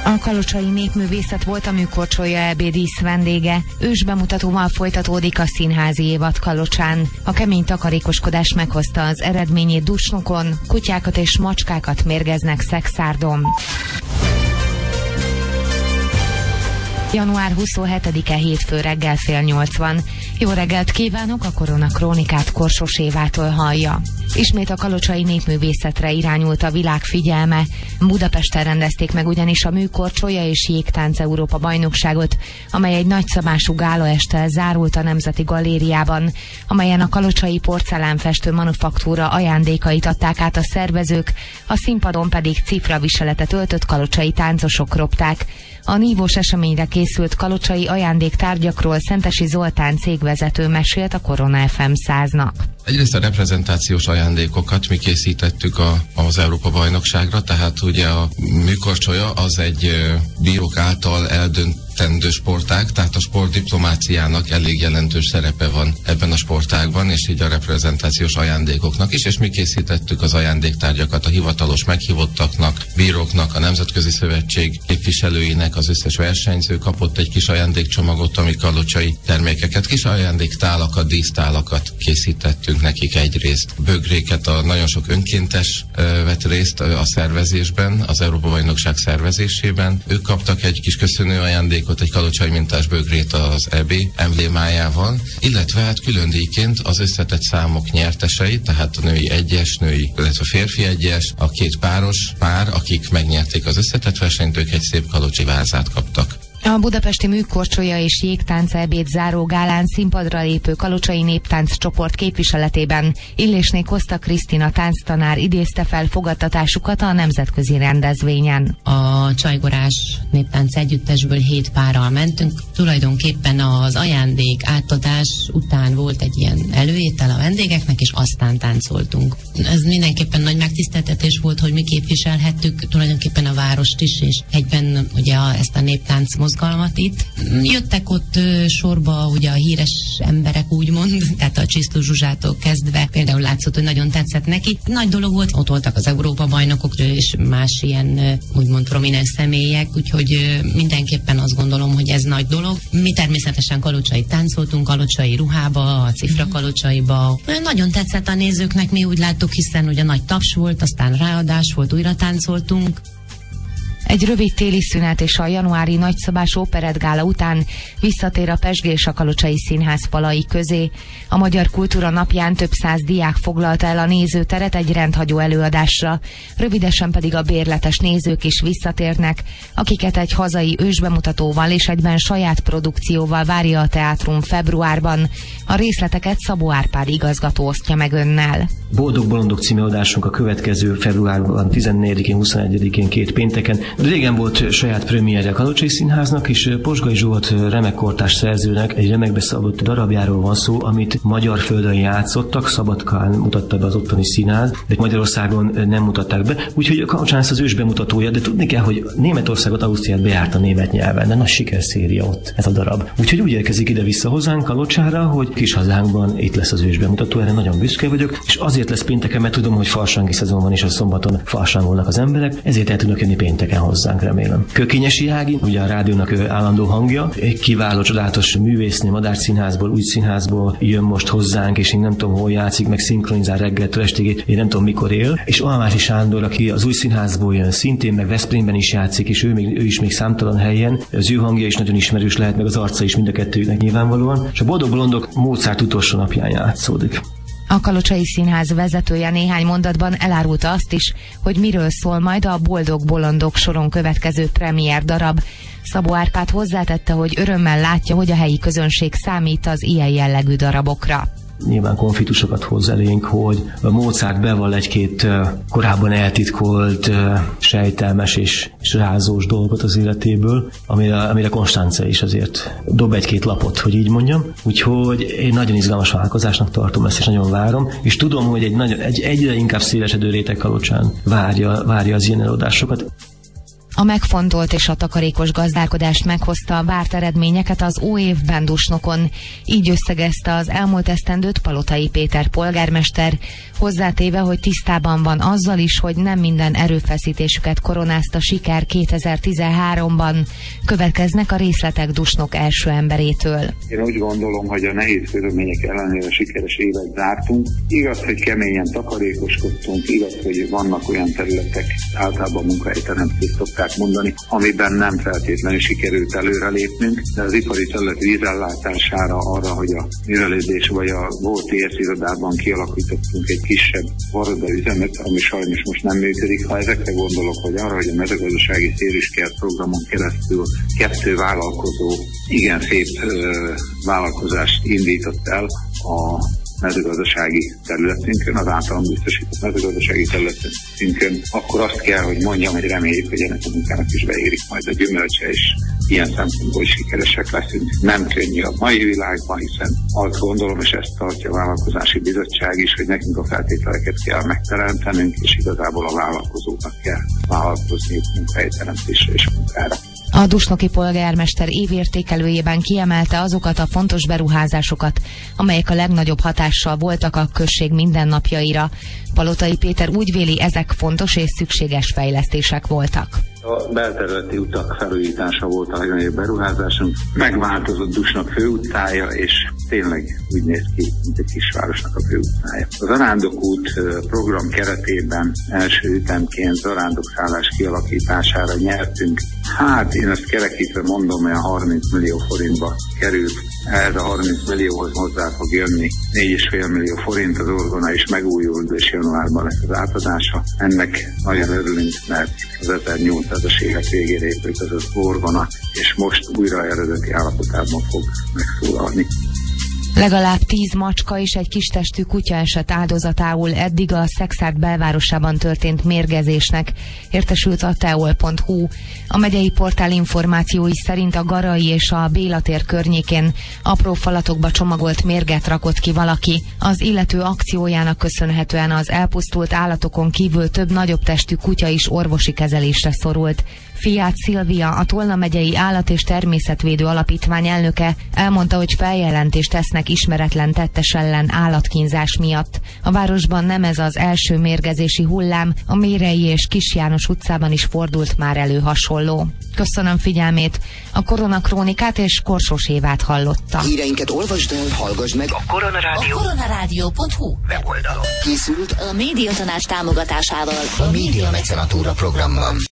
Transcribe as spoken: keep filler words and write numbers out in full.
A kalocsai népművészet volt a műkorcsolya é bé dísz vendége. Ősbemutatóval folytatódik a színházi évad Kalocsán. A kemény takarékoskodás meghozta az eredményét Dusnokon, kutyákat és macskákat mérgeznek Szekszárdon. január huszonhetedike hétfő reggel fél nyolc van. Jó reggelt kívánok, a Korona Krónikát Korsos Évától hallja. Ismét a kalocsai népművészetre irányult a világ figyelme. Budapesten rendezték meg ugyanis a műkorcsolya és jégtánc Európa bajnokságot, amely egy nagyszabású gálaesttel zárult a Nemzeti Galériában, amelyen a kalocsai porcelánfestő manufaktúra ajándékait adták át a szervezők, a színpadon pedig cifraviseletet öltött kalocsai táncosok ropták. A nívós eseményre készült kalocsai ajándéktárgyakról Szentesi Zoltán cégvezető mesélt a Korona ef em száznak. Egyrészt a reprezentációs ajándékokat mi készítettük a, az Európa-bajnokságra, tehát ugye a műkorcsolya az egy bírók által eldöntendő sportág, tehát a sportdiplomáciának elég jelentős szerepe van ebben a sportágban, és így a reprezentációs ajándékoknak is, és mi készítettük az ajándéktárgyakat a hivatalos meghívottaknak, bíróknak, a Nemzetközi Szövetség képviselőinek, az összes versenyző kapott egy kis ajándékcsomagot, ami kalocsai termékeket, kis ajándéktálakat, dísztálakat készítettünk nekik egyrészt. Bögréket, a nagyon sok önkéntes ö, vett részt ö, a szervezésben, az Európa-bajnokság szervezésében. Ők kaptak egy kis köszönő ajándékot, egy kalocsai mintás bögrét az é bé emblémájával, illetve hát külön díjként az összetett számok nyertesei, tehát a női egyes, női, illetve férfi egyes, a két páros pár, akik megnyerték az összetett versenyt, ők egy szép kalocsi vázát kaptak. A budapesti műkorcsolya és jégtánc é bét záró gálán színpadra lépő kalocsai néptánc csoport képviseletében Illésné Koszta Krisztina tánctanár idézte fel fogadtatásukat a nemzetközi rendezvényen. A Csajgorás néptánc együttesből hét párral mentünk. Tulajdonképpen az ajándék átadás után volt egy ilyen előétel a vendégeknek, és aztán táncoltunk. Ez mindenképpen nagy megtiszteltetés volt, hogy mi képviselhettük tulajdonképpen a várost is, és egyben ugye a, ezt a néptánc mozgalmat itt. Jöttek ott ö, sorba ugye a híres emberek, úgymond, tehát a Csisztus Zsuzsától kezdve, például látszott, hogy nagyon tetszett neki. Nagy dolog volt, ott voltak az Európa-bajnokok és más ilyen ö, úgymond prominens személyek, úgyhogy ö, mindenképpen azt gondolom, hogy ez nagy dolog. Mi természetesen kalocsai táncoltunk, kalocsai ruhába, a cifra kalocsaiba. Nagyon tetszett a nézőknek, mi úgy láttuk, hiszen ugye nagy taps volt, aztán ráadás volt, újra táncoltunk. Egy rövid téli szünet és a januári nagyszabás operettgála után visszatér a Pezsgés a Kalocsai Színház falai közé. A Magyar Kultúra Napján több száz diák foglalta el a nézőteret egy rendhagyó előadásra, rövidesen pedig a bérletes nézők is visszatérnek, akiket egy hazai ősbemutatóval és egyben saját produkcióval várja a teátrum februárban. A részleteket Szabó Árpád igazgató osztja meg önnel. Boldog Bolondok című adásunk a következő februárban tizennegyedikén, huszonegyedikén két pénteken. Régen volt saját premierje a Kalocsai Színháznak, és Posgai Zsolt remek kortárs szerzőnek egy remekbe szabott darabjáról van szó, amit magyar földön játszottak, Szabadkán mutatta be az ottani színház, de Magyarországon nem mutatták be, úgyhogy Kalocsán ez az ős bemutatója, de tudni kell, hogy Németországot, Ausztriát bejárta német nyelven, de nagy sikerszéria ott ez a darab. Úgyhogy úgy érkezik ide-vissza hozzánk Kalocsára, hogy kis hazánkban itt lesz az ős bemutató, erre nagyon büszke vagyok, és azért lesz pénteken, mert tudom, hogy farsangi szezon van, és a szombaton farsangolnak az emberek, ezért el tudnak jönni pénteken hozzánk, remélem. Kökényesi Ági, ugye a rádiónak állandó hangja, egy kiváló, csodálatos művésznő, Madách Színházból, Új Színházból jön most hozzánk, és én nem tudom, hol játszik, meg szinkronizál reggeltől estig, én nem tudom, mikor él. És Almási Sándor, aki az Új Színházból jön, szintén, meg Veszprémben is játszik, és ő, még, ő is még számtalan helyen. Az ő hangja is nagyon ismerős lehet, meg az arca is mind a kettőnek nyilvánvalóan. És a Boldog Bolondok Mozart utolsó napján játszódik. A Kalocsai Színház vezetője néhány mondatban elárulta azt is, hogy miről szól majd a Boldog Bolondok soron következő premier darab. Szabó Árpád hozzátette, hogy örömmel látja, hogy a helyi közönség számít az ilyen jellegű darabokra. Nyilván konfliktusokat hoz elénk, hogy Mozart bevall egy-két korábban eltitkolt, sejtelmes és, és rázós dolgot az életéből, amire, amire Konstance is azért dob egy-két lapot, hogy így mondjam. Úgyhogy én nagyon izgalmas vállalkozásnak tartom ezt, és nagyon várom, és tudom, hogy egy, nagyon, egy egyre inkább szélesedő réteg Kalocsán várja, várja az ilyen előadásokat. A megfontolt és a takarékos gazdálkodást meghozta a várt eredményeket az óévben Dusnokon. Így összegezte az elmúlt esztendőt Palotai Péter polgármester, hozzátéve, hogy tisztában van azzal is, hogy nem minden erőfeszítésüket koronázta siker kétezer-tizenháromban. Következnek a részletek Dusnok első emberétől. Én úgy gondolom, hogy a nehéz körülmények ellenére sikeres évet zártunk. Igaz, hogy keményen takarékoskodtunk, igaz, hogy vannak olyan területek, általában munkahelyteremtést szokták mondani, amiben nem feltétlenül sikerült előrelépnünk, de az ipari terület vízellátására, arra, hogy a művelődés vagy a volt érzirodában kialakítottunk egy kisebb varoda üzemet, ami sajnos most nem működik. Ha ezekre gondolok, hogy arra, hogy a mezőgazdasági szélüskert programon keresztül kettő vállalkozó igen szép ö, vállalkozást indított el a mezőgazdasági területünkön, az általán biztosított mezőgazdasági területünkön, akkor azt kell, hogy mondjam, hogy reméljük, hogy ennek a munkának is beérik majd a gyümölcse, és ilyen szempontból is sikeresek leszünk. Nem könnyű a mai világban, hiszen azt gondolom, és ezt tartja a Vállalkozási Bizottság is, hogy nekünk a feltételeket kell megteremtenünk, és igazából a vállalkozóknak kell vállalkozniuk munkahelyteremtésre és munkára. A dusnoki polgármester évértékelőjében kiemelte azokat a fontos beruházásokat, amelyek a legnagyobb hatással voltak a község mindennapjaira. Palotai Péter úgy véli, ezek fontos és szükséges fejlesztések voltak. A belterületi utak felújítása volt a legnagyobb beruházásunk. Megváltozott Dusnok főutcája, és tényleg úgy néz ki, mint egy kisvárosnak a főutcája. A Zarándokút program keretében első ütemként zarándokszállás kialakítására nyertünk. Hát én ezt kerekítve mondom, olyan harminc millió forintba került. Ehhez a harminc millióhoz hozzá fog jönni négy egész öt millió forint, az orgona is megújult, és januárban lesz az átadása. Ennek nagyon örülünk, mert az ezernyolcszázas évek végére épült az az orgona, és most újra eredeti állapotában fog megszólalni. Legalább tíz macska és egy kistestű kutya esett áldozatául eddig a Szekszárd belvárosában történt mérgezésnek, értesült a teol pont hu. A megyei portál információi szerint a Garai és a Béla tér környékén apró falatokba csomagolt mérget rakott ki valaki. Az illető akciójának köszönhetően az elpusztult állatokon kívül több nagyobb testű kutya is orvosi kezelésre szorult. Fiát Szilvia, a Tolna megyei Állat- és Természetvédő Alapítvány elnöke elmondta, hogy feljelentést tesznek ismeretlen tettes ellen állatkínzás miatt. A városban nem ez az első mérgezési hullám, a Mérei és Kis János utcában is fordult már elő hasonló. Köszönöm figyelmét, a Koronakrónikát és Korsós Évát hallotta. Híreinket olvasd el, hallgass meg a Koronarádió. a koronarádió pont hu weboldalon. Készült a Médiatanács támogatásával a Média Mecenatúra programban.